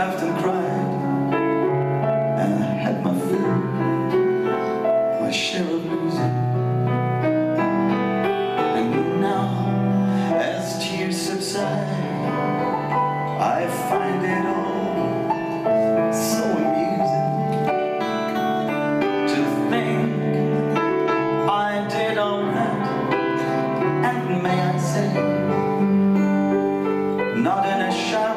laughed and cried, and I had my fill, my share of losing. And now, as tears subside, I find it all so amusing to think I did all that, and may I say, not in a shower